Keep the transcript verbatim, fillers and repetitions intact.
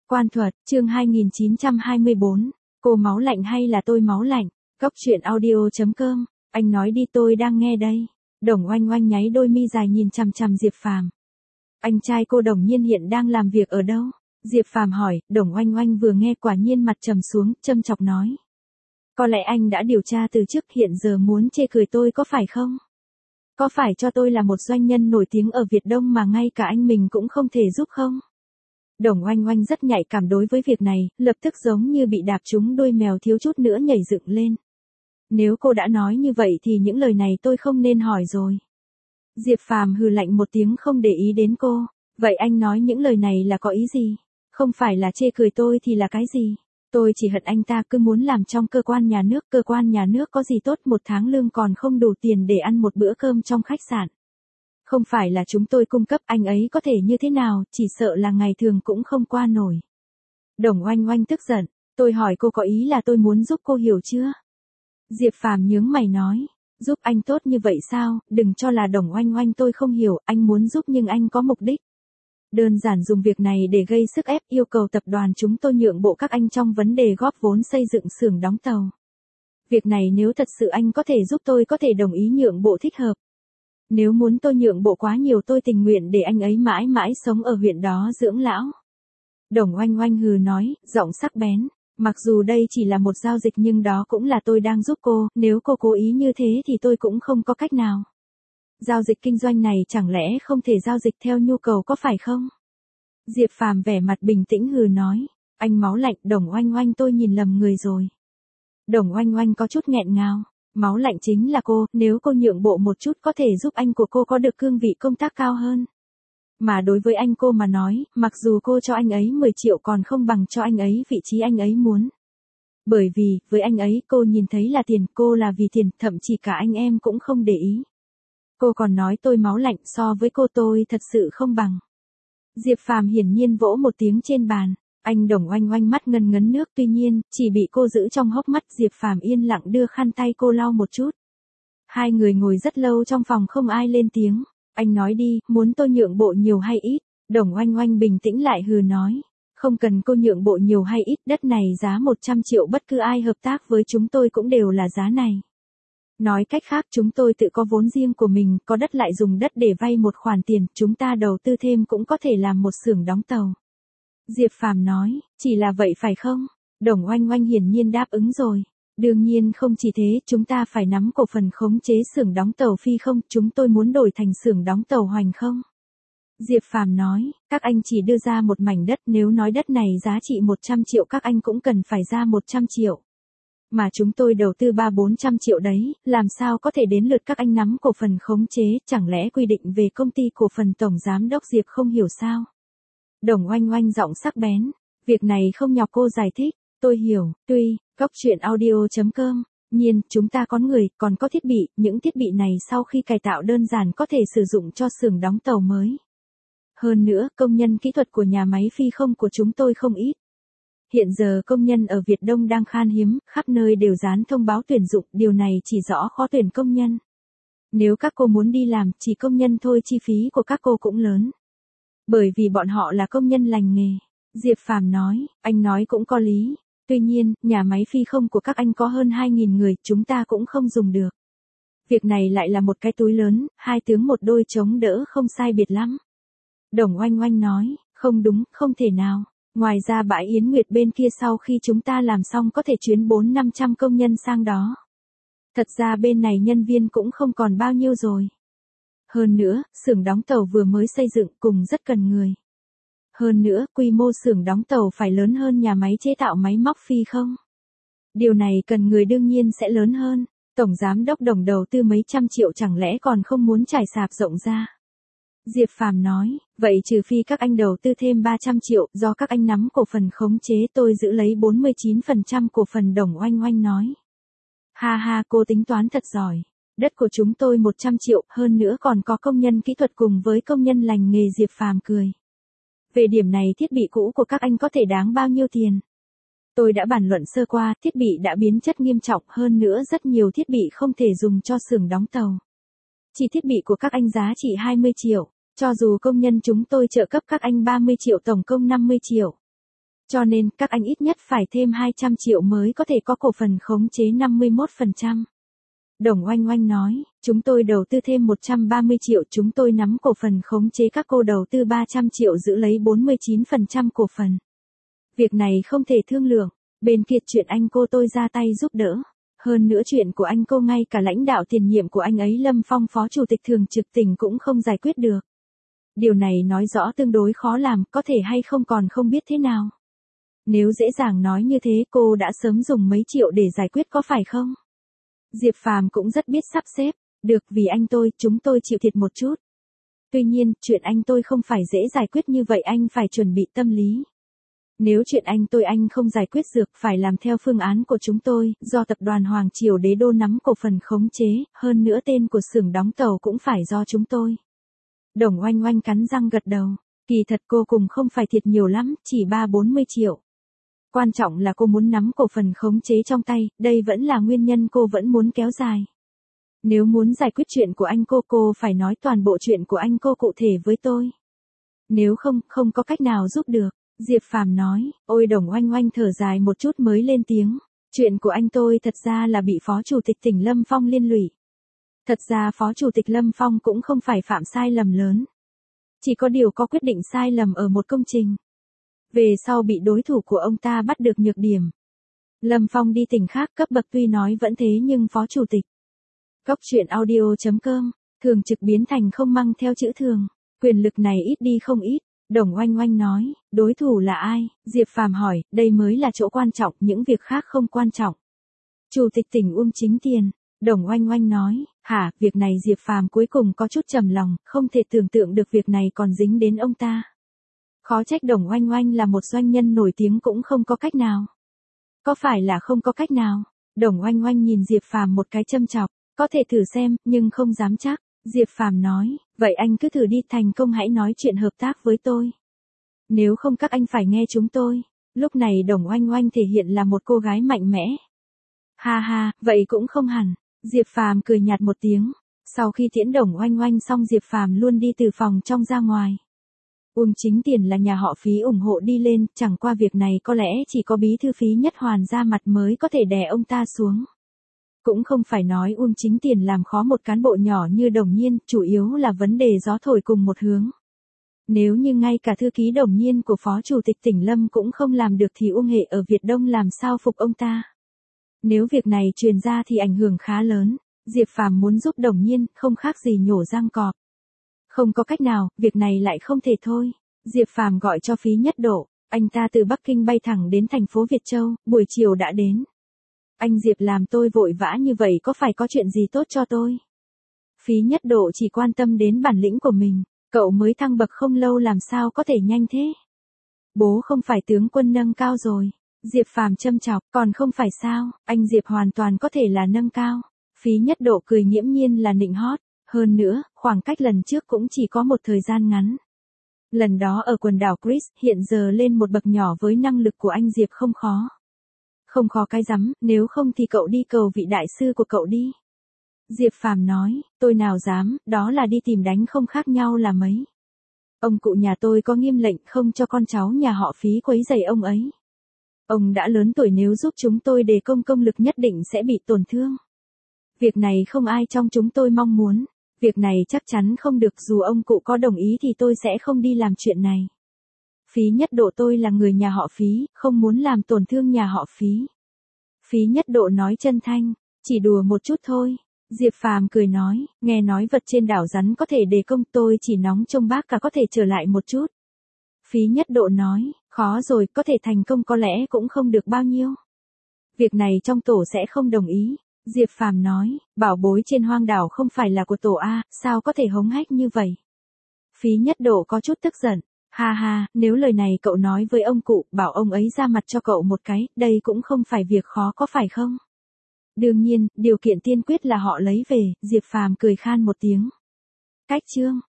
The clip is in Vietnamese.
Quan thuật, chương hai nghìn chín trăm hai mươi bốn. Cô máu lạnh hay là tôi máu lạnh? Cốc truyện audio chấm com. Anh nói đi, tôi đang nghe đây. Đồng Oanh Oanh nháy đôi mi dài nhìn chằm chằm Diệp Phàm. Anh trai cô Đồng Nhiên hiện đang làm việc ở đâu? Diệp Phàm hỏi. Đồng Oanh Oanh vừa nghe quả nhiên mặt trầm xuống, châm chọc nói. Có lẽ anh đã điều tra từ trước, hiện giờ muốn chê cười tôi có phải không? Có phải cho tôi là một doanh nhân nổi tiếng ở Việt Đông mà ngay cả anh mình cũng không thể giúp không? Đồng Oanh Oanh rất nhạy cảm đối với việc này, lập tức giống như bị đạp trúng đuôi mèo thiếu chút nữa nhảy dựng lên. Nếu cô đã nói như vậy thì những lời này tôi không nên hỏi rồi. Diệp Phàm hừ lạnh một tiếng không để ý đến cô. Vậy anh nói những lời này là có ý gì? Không phải là chê cười tôi thì là cái gì? Tôi chỉ hận anh ta cứ muốn làm trong cơ quan nhà nước. Cơ quan nhà nước có gì tốt, một tháng lương còn không đủ tiền để ăn một bữa cơm trong khách sạn. Không phải là chúng tôi cung cấp, anh ấy có thể như thế nào, chỉ sợ là ngày thường cũng không qua nổi. Đồng Oanh Oanh tức giận. Tôi hỏi cô có ý là tôi muốn giúp cô, hiểu chưa? Diệp Phàm nhướng mày nói. Giúp anh tốt như vậy sao? Đừng cho là Đồng Oanh Oanh tôi không hiểu, anh muốn giúp nhưng anh có mục đích. Đơn giản dùng việc này để gây sức ép, yêu cầu tập đoàn chúng tôi nhượng bộ các anh trong vấn đề góp vốn xây dựng xưởng đóng tàu. Việc này nếu thật sự anh có thể giúp, tôi có thể đồng ý nhượng bộ thích hợp. Nếu muốn tôi nhượng bộ quá nhiều, tôi tình nguyện để anh ấy mãi mãi sống ở huyện đó dưỡng lão. Đồng Oanh Oanh hừ nói, giọng sắc bén. Mặc dù đây chỉ là một giao dịch nhưng đó cũng là tôi đang giúp cô, nếu cô cố ý như thế thì tôi cũng không có cách nào. Giao dịch kinh doanh này chẳng lẽ không thể giao dịch theo nhu cầu có phải không? Diệp Phàm vẻ mặt bình tĩnh hừ nói, anh máu lạnh. Đồng Oanh Oanh tôi nhìn lầm người rồi. Đồng Oanh Oanh có chút nghẹn ngào. Máu lạnh chính là cô, nếu cô nhượng bộ một chút có thể giúp anh của cô có được cương vị công tác cao hơn. Mà đối với anh cô mà nói, mặc dù cô cho anh ấy mười triệu còn không bằng cho anh ấy vị trí anh ấy muốn. Bởi vì, với anh ấy cô nhìn thấy là tiền, cô là vì tiền, thậm chí cả anh em cũng không để ý. Cô còn nói tôi máu lạnh, so với cô tôi thật sự không bằng. Diệp Phàm hiển nhiên vỗ một tiếng trên bàn. Anh Đồng Oanh Oanh mắt ngấn ngấn nước, tuy nhiên, chỉ bị cô giữ trong hốc mắt. Diệp Phàm yên lặng đưa khăn tay cô lau một chút. Hai người ngồi rất lâu trong phòng không ai lên tiếng. Anh nói đi, muốn tôi nhượng bộ nhiều hay ít? Đồng Oanh Oanh bình tĩnh lại hừ nói. Không cần cô nhượng bộ nhiều hay ít, đất này giá một trăm triệu, bất cứ ai hợp tác với chúng tôi cũng đều là giá này. Nói cách khác, chúng tôi tự có vốn riêng của mình, có đất lại dùng đất để vay một khoản tiền, chúng ta đầu tư thêm cũng có thể làm một xưởng đóng tàu. Diệp Phàm nói, chỉ là vậy phải không? Đồng Oanh Oanh hiển nhiên đáp ứng rồi. Đương nhiên không chỉ thế, chúng ta phải nắm cổ phần khống chế xưởng đóng tàu Phi không, chúng tôi muốn đổi thành xưởng đóng tàu Hoành không. Diệp Phàm nói, các anh chỉ đưa ra một mảnh đất, nếu nói đất này giá trị một trăm triệu các anh cũng cần phải ra một trăm triệu. Mà chúng tôi đầu tư ba bốn trăm triệu đấy, làm sao có thể đến lượt các anh nắm cổ phần khống chế, chẳng lẽ quy định về công ty cổ phần tổng giám đốc Diệp không hiểu sao? Đồng Oanh Oanh giọng sắc bén, việc này không nhọc cô giải thích, tôi hiểu, tuy, cốc truyện audio chấm com, nhiên, chúng ta có người, còn có thiết bị, những thiết bị này sau khi cải tạo đơn giản có thể sử dụng cho xưởng đóng tàu mới. Hơn nữa, công nhân kỹ thuật của nhà máy phi không của chúng tôi không ít. Hiện giờ công nhân ở Việt Đông đang khan hiếm, khắp nơi đều dán thông báo tuyển dụng, điều này chỉ rõ khó tuyển công nhân. Nếu các cô muốn đi làm, chỉ công nhân thôi, chi phí của các cô cũng lớn. Bởi vì bọn họ là công nhân lành nghề. Diệp Phàm nói, anh nói cũng có lý. Tuy nhiên, nhà máy phi không của các anh có hơn hai nghìn người, chúng ta cũng không dùng được. Việc này lại là một cái túi lớn, hai tướng một đôi chống đỡ không sai biệt lắm. Đồng Oanh Oanh nói, không đúng, không thể nào. Ngoài ra bãi Yến Nguyệt bên kia sau khi chúng ta làm xong có thể chuyến bốn năm trăm công nhân sang đó. Thật ra bên này nhân viên cũng không còn bao nhiêu rồi. Hơn nữa, xưởng đóng tàu vừa mới xây dựng cùng rất cần người. Hơn nữa, quy mô xưởng đóng tàu phải lớn hơn nhà máy chế tạo máy móc phi không. Điều này cần người đương nhiên sẽ lớn hơn. Tổng giám đốc Đồng đầu tư mấy trăm triệu chẳng lẽ còn không muốn trải sạp rộng ra. Diệp Phàm nói, vậy trừ phi các anh đầu tư thêm ba trăm triệu, do các anh nắm cổ phần khống chế, tôi giữ lấy bốn mươi chín phần trăm cổ phần. Đồng Oanh Oanh nói. Ha ha, cô tính toán thật giỏi. Đất của chúng tôi một trăm triệu, hơn nữa còn có công nhân kỹ thuật cùng với công nhân lành nghề. Diệp Phàm cười. Về điểm này thiết bị cũ của các anh có thể đáng bao nhiêu tiền? Tôi đã bàn luận sơ qua, thiết bị đã biến chất nghiêm trọng, hơn nữa rất nhiều thiết bị không thể dùng cho xưởng đóng tàu. Chỉ thiết bị của các anh giá trị hai mươi triệu, cho dù công nhân chúng tôi trợ cấp các anh ba mươi triệu, tổng công năm mươi triệu. Cho nên, các anh ít nhất phải thêm hai trăm triệu mới có thể có cổ phần khống chế năm mươi mốt phần trăm. Đồng Oanh Oanh nói, chúng tôi đầu tư thêm một trăm ba mươi triệu, chúng tôi nắm cổ phần khống chế, các cô đầu tư ba trăm triệu giữ lấy bốn mươi chín phần trăm cổ phần. Việc này không thể thương lượng, bên kia chuyện anh cô tôi ra tay giúp đỡ. Hơn nữa chuyện của anh cô ngay cả lãnh đạo tiền nhiệm của anh ấy Lâm Phong phó chủ tịch thường trực tỉnh cũng không giải quyết được. Điều này nói rõ tương đối khó làm, có thể hay không còn không biết thế nào. Nếu dễ dàng nói như thế cô đã sớm dùng mấy triệu để giải quyết có phải không? Diệp Phàm cũng rất biết sắp xếp, được vì anh tôi, chúng tôi chịu thiệt một chút. Tuy nhiên, chuyện anh tôi không phải dễ giải quyết như vậy, anh phải chuẩn bị tâm lý. Nếu chuyện anh tôi anh không giải quyết được phải làm theo phương án của chúng tôi, do tập đoàn Hoàng Triều Đế Đô nắm cổ phần khống chế, hơn nữa tên của xưởng đóng tàu cũng phải do chúng tôi. Đồng Oanh Oanh cắn răng gật đầu, kỳ thật cô cùng không phải thiệt nhiều lắm, chỉ ba bốn mươi triệu. Quan trọng là cô muốn nắm cổ phần khống chế trong tay, đây vẫn là nguyên nhân cô vẫn muốn kéo dài. Nếu muốn giải quyết chuyện của anh cô, cô phải nói toàn bộ chuyện của anh cô cụ thể với tôi. Nếu không, không có cách nào giúp được. Diệp Phàm nói, ôi Đồng Oanh Oanh thở dài một chút mới lên tiếng. Chuyện của anh tôi thật ra là bị Phó Chủ tịch tỉnh Lâm Phong liên lụy. Thật ra Phó Chủ tịch Lâm Phong cũng không phải phạm sai lầm lớn. Chỉ có điều có quyết định sai lầm ở một công trình. Về sau bị đối thủ của ông ta bắt được nhược điểm. Lâm Phong đi tỉnh khác, cấp bậc tuy nói vẫn thế nhưng Phó Chủ tịch. Cốc truyện audio chấm com, thường trực biến thành không mang theo chữ thường. Quyền lực này ít đi không ít. Đồng Oanh Oanh nói, đối thủ là ai? Diệp Phàm hỏi, đây mới là chỗ quan trọng, những việc khác không quan trọng. Chủ tịch tỉnh Uông Chính Tiền. Đồng Oanh Oanh nói, hả, việc này Diệp Phàm cuối cùng có chút trầm lòng, không thể tưởng tượng được việc này còn dính đến ông ta. Khó trách Đồng Oanh Oanh là một doanh nhân nổi tiếng cũng không có cách nào. Có phải là không có cách nào? Đồng Oanh Oanh nhìn Diệp Phàm một cái châm chọc, có thể thử xem, nhưng không dám chắc. Diệp Phàm nói, vậy anh cứ thử đi, thành công hãy nói chuyện hợp tác với tôi. Nếu không các anh phải nghe chúng tôi. Lúc này Đồng Oanh Oanh thể hiện là một cô gái mạnh mẽ. Ha ha, vậy cũng không hẳn. Diệp Phàm cười nhạt một tiếng. Sau khi tiễn Đồng Oanh Oanh xong Diệp Phàm luôn đi từ phòng trong ra ngoài. Uông Chính Tiền là nhà họ Phí ủng hộ đi lên, chẳng qua việc này có lẽ chỉ có bí thư Phí Nhất Hoàn ra mặt mới có thể đè ông ta xuống. Cũng không phải nói Uông Chính Tiền làm khó một cán bộ nhỏ như Đồng Nhiên, chủ yếu là vấn đề gió thổi cùng một hướng. Nếu như ngay cả thư ký Đồng Nhiên của Phó Chủ tịch tỉnh Lâm cũng không làm được thì Uông Hệ ở Việt Đông làm sao phục ông ta. Nếu việc này truyền ra thì ảnh hưởng khá lớn, Diệp Phàm muốn giúp Đồng Nhiên, không khác gì nhổ răng cọp. Không có cách nào, việc này lại không thể thôi. Diệp Phàm gọi cho Phí Nhất Độ, anh ta từ Bắc Kinh bay thẳng đến thành phố Việt Châu, buổi chiều đã đến. Anh Diệp làm tôi vội vã như vậy có phải có chuyện gì tốt cho tôi? Phí Nhất Độ chỉ quan tâm đến bản lĩnh của mình, cậu mới thăng bậc không lâu làm sao có thể nhanh thế? Bố không phải tướng quân nâng cao rồi. Diệp Phàm châm chọc, còn không phải sao, anh Diệp hoàn toàn có thể là nâng cao. Phí Nhất Độ cười nghiễm nhiên là nịnh hót, hơn nữa, khoảng cách lần trước cũng chỉ có một thời gian ngắn. Lần đó ở quần đảo Chris, hiện giờ lên một bậc nhỏ với năng lực của anh Diệp không khó. Không khó cái rắm, nếu không thì cậu đi cầu vị đại sư của cậu đi. Diệp Phàm nói, tôi nào dám, đó là đi tìm đánh không khác nhau là mấy. Ông cụ nhà tôi có nghiêm lệnh không cho con cháu nhà họ Phí quấy rầy ông ấy. Ông đã lớn tuổi, nếu giúp chúng tôi đề công công lực nhất định sẽ bị tổn thương. Việc này không ai trong chúng tôi mong muốn. Việc này chắc chắn không được, dù ông cụ có đồng ý thì tôi sẽ không đi làm chuyện này. Phí Nhất Độ, tôi là người nhà họ Phí, không muốn làm tổn thương nhà họ Phí. Phí Nhất Độ nói chân thanh, chỉ đùa một chút thôi. Diệp Phàm cười nói, nghe nói vật trên đảo rắn có thể đề công, tôi chỉ nóng trông bác cả có thể trở lại một chút. Phí Nhất Độ nói, khó rồi, có thể thành công có lẽ cũng không được bao nhiêu. Việc này trong tổ sẽ không đồng ý. Diệp Phàm nói, bảo bối trên hoang đảo không phải là của tổ A, sao có thể hống hách như vậy? Phí Nhất Độ có chút tức giận, ha ha, nếu lời này cậu nói với ông cụ, bảo ông ấy ra mặt cho cậu một cái, đây cũng không phải việc khó có phải không? Đương nhiên, điều kiện tiên quyết là họ lấy về. Diệp Phàm cười khan một tiếng. Cách chương